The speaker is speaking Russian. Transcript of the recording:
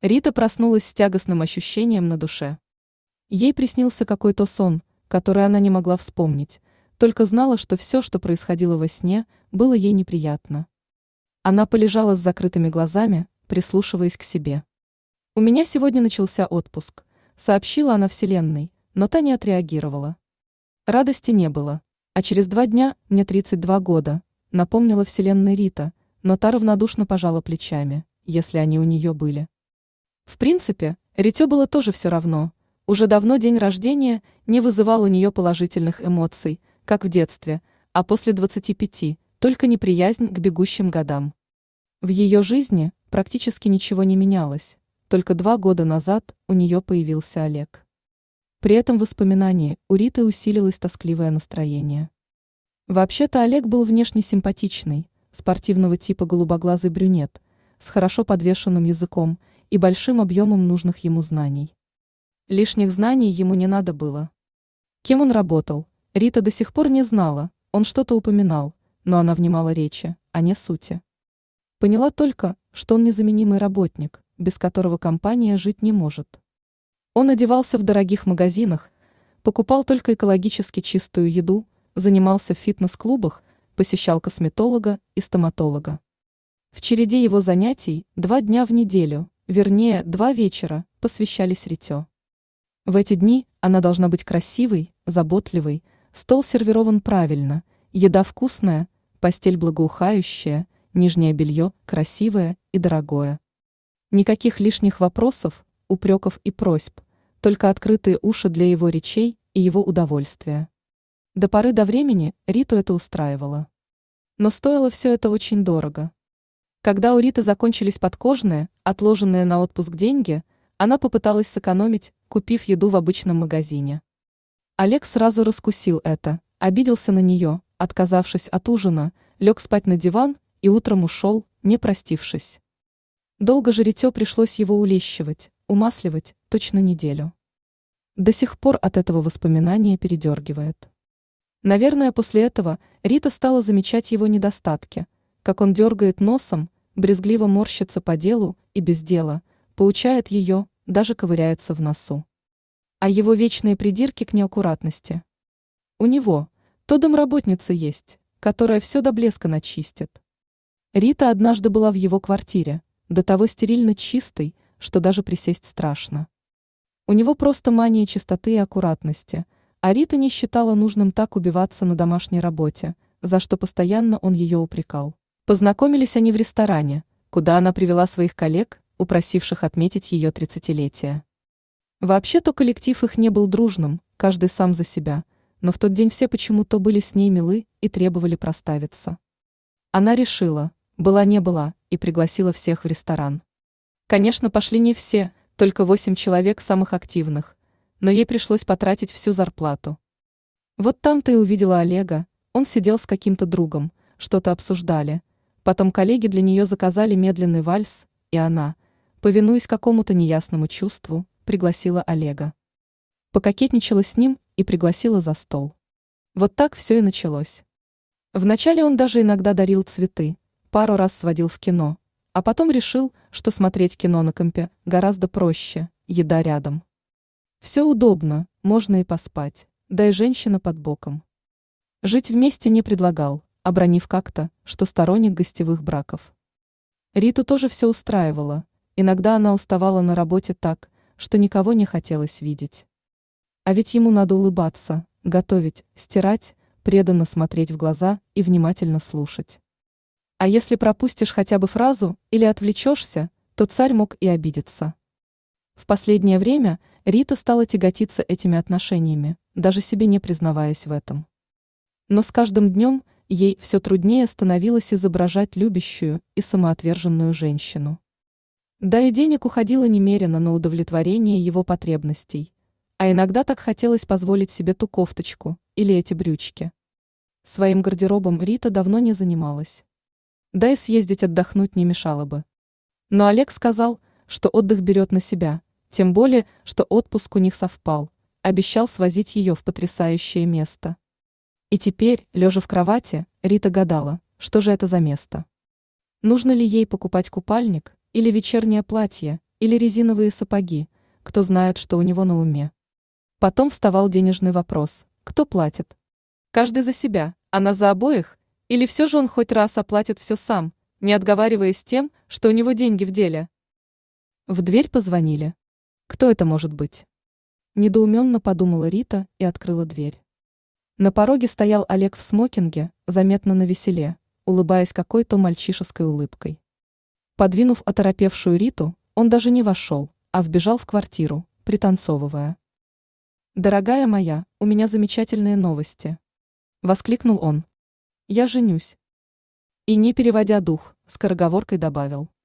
Рита проснулась с тягостным ощущением на душе. Ей приснился какой-то сон, который она не могла вспомнить, только знала, что все, что происходило во сне, было ей неприятно. Она полежала с закрытыми глазами, прислушиваясь к себе. «У меня сегодня начался отпуск», — сообщила она Вселенной, но та не отреагировала. Радости не было. А через 2 дня мне 32 года, напомнила Вселенной Рита, но та равнодушно пожала плечами, если они у нее были. В принципе, Рите было тоже все равно. Уже давно день рождения не вызывал у нее положительных эмоций, как в детстве, а после 25 только неприязнь к бегущим годам. В ее жизни практически ничего не менялось, только 2 года назад у нее появился Олег. При этом в воспоминании у Риты усилилось тоскливое настроение. Вообще-то Олег был внешне симпатичный, спортивного типа голубоглазый брюнет, с хорошо подвешенным языком и большим объемом нужных ему знаний. Лишних знаний ему не надо было. Кем он работал, Рита до сих пор не знала, он что-то упоминал, но она внимала речи, а не сути. Поняла только, что он незаменимый работник, без которого компания жить не может. Он одевался в дорогих магазинах, покупал только экологически чистую еду, занимался в фитнес-клубах, посещал косметолога и стоматолога. В череде его занятий 2 дня в неделю, вернее 2 вечера, посвящались Рите. В эти дни она должна быть красивой, заботливой, стол сервирован правильно, еда вкусная, постель благоухающая, нижнее белье красивое и дорогое. Никаких лишних вопросов, упреков и просьб, только открытые уши для его речей и его удовольствия. До поры до времени Риту это устраивало. Но стоило все это очень дорого. Когда у Риты закончились подкожные, отложенные на отпуск деньги, она попыталась сэкономить, купив еду в обычном магазине. Олег сразу раскусил это, обиделся на нее, отказавшись от ужина, лег спать на диван и утром ушел, не простившись. Долго же Рите пришлось его улещивать, умасливать, точно неделю. До сих пор от этого воспоминания передергивает. Наверное, после этого Рита стала замечать его недостатки, как он дергает носом, брезгливо морщится по делу и без дела, поучает ее, даже ковыряется в носу. А его вечные придирки к неаккуратности. У него то домработница есть, которая все до блеска начистит. Рита однажды была в его квартире, до того стерильно чистой, что даже присесть страшно. У него просто мания чистоты и аккуратности, а Рита не считала нужным так убиваться на домашней работе, за что постоянно он ее упрекал. Познакомились они в ресторане, куда она привела своих коллег, упросивших отметить ее 30-летие. Вообще-то коллектив их не был дружным, каждый сам за себя, но в тот день все почему-то были с ней милы и требовали проставиться. Она решила, была не была, и пригласила всех в ресторан. Конечно, пошли не все, только 8 человек самых активных, но ей пришлось потратить всю зарплату. Вот там-то и увидела Олега, он сидел с каким-то другом, что-то обсуждали, потом коллеги для нее заказали медленный вальс, и она, повинуясь какому-то неясному чувству, пригласила Олега. Пококетничала с ним и пригласила за стол. Вот так все и началось. Вначале он даже иногда дарил цветы, пару раз сводил в кино, а потом решил, что смотреть кино на компе гораздо проще, еда рядом. Все удобно, можно и поспать, да и женщина под боком. Жить вместе не предлагал, обронив как-то, что сторонник гостевых браков. Риту тоже все устраивало, иногда она уставала на работе так, что никого не хотелось видеть. А ведь ему надо улыбаться, готовить, стирать, преданно смотреть в глаза и внимательно слушать. А если пропустишь хотя бы фразу или отвлечешься, то царь мог и обидеться. В последнее время Рита стала тяготиться этими отношениями, даже себе не признаваясь в этом. Но с каждым днем ей все труднее становилось изображать любящую и самоотверженную женщину. Да и денег уходило немерено на удовлетворение его потребностей, а иногда так хотелось позволить себе ту кофточку или эти брючки. Своим гардеробом Рита давно не занималась. Да и съездить отдохнуть не мешало бы. Но Олег сказал, что отдых берет на себя, тем более, что отпуск у них совпал, обещал свозить ее в потрясающее место. И теперь, лежа в кровати, Рита гадала, что же это за место. Нужно ли ей покупать купальник, или вечернее платье, или резиновые сапоги, кто знает, что у него на уме. Потом вставал денежный вопрос, кто платит? Каждый за себя, она за обоих? Или все же он хоть раз оплатит все сам, не отговариваясь тем, что у него деньги в деле? В дверь позвонили. Кто это может быть? Недоуменно подумала Рита и открыла дверь. На пороге стоял Олег в смокинге, заметно навеселе, улыбаясь какой-то мальчишеской улыбкой. Подвинув оторопевшую Риту, он даже не вошел, а вбежал в квартиру, пританцовывая. «Дорогая моя, у меня замечательные новости!» — воскликнул он. «Я женюсь!» И, не переводя дух, скороговоркой добавил.